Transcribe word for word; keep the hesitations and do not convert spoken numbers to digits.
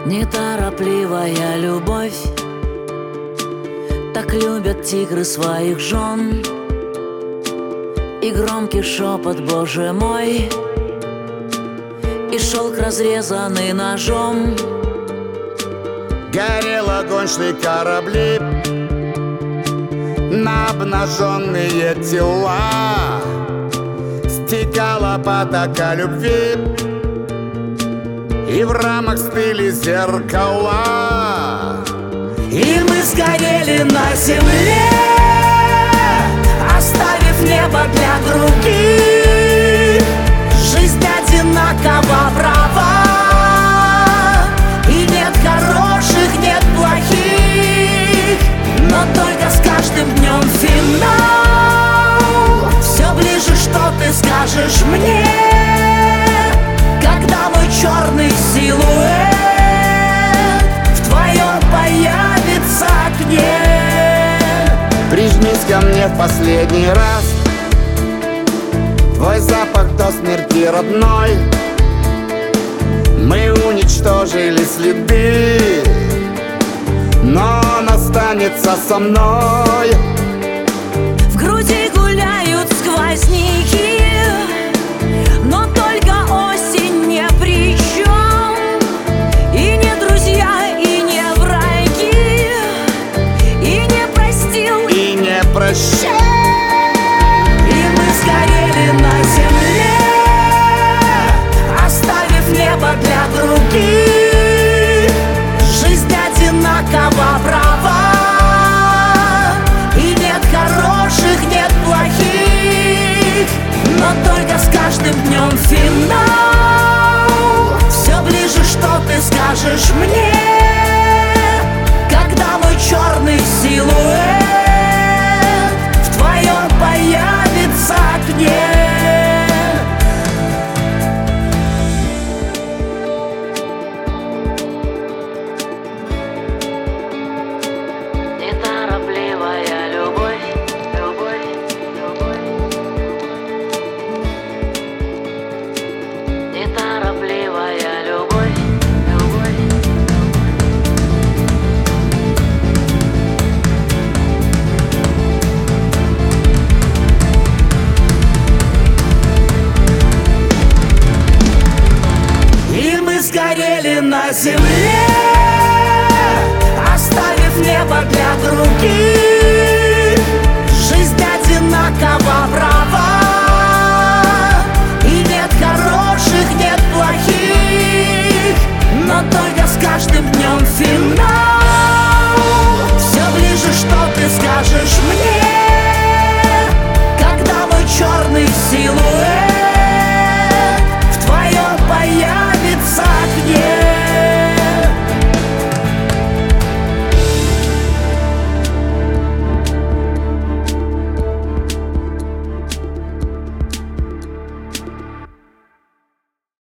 Неторопливая любовь, так любят тигры своих жен. И громкий шепот, Боже мой, и шелк, разрезанный ножом. Горел огонь, шли корабли на обнаженные тела. Стекала потока любви, и в рамах стыли зеркала. И мы сгорели на земле, оставив небо для других. Жизнь одинакова права, и нет хороших, нет плохих. Но только с каждым днем финал. Все ближе, что ты скажешь мне, когда мой черный силуэт в твоем появится окне. Прижмись ко мне в последний раз, твой запах до смерти родной. Мы уничтожили следы, но он останется со мной. В груди гуляют сквозняки, но только осень не при чем. И не друзья, и не враги, и не простил, И не прощай. И мы сгорели на земле, оставив небо для других. Жизнь одинакова права, и нет хороших, нет плохих. Но только с каждым днем финал. Все ближе, что ты скажешь мне, когда мой черный силуэт в твоем появится окне. Неторопливая любовь, любовь, любовь. Неторопливая любовь, любовь. И мы сгорели на земле, оставив небо для других.